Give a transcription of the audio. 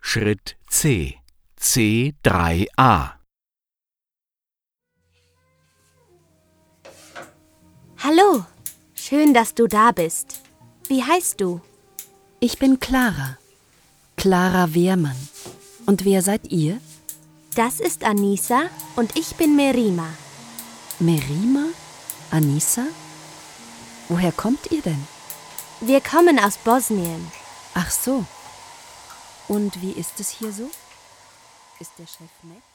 Schritt C. C3a. Hallo, schön, dass du da bist. Wie heißt du? Ich bin Clara. Clara Wehrmann. Und wer seid ihr? Das ist Anissa und ich bin Merima. Merima? Anissa? Woher kommt ihr denn? Wir kommen aus Bosnien. Ach so. Und wie ist es hier so? Ist der Chef nett?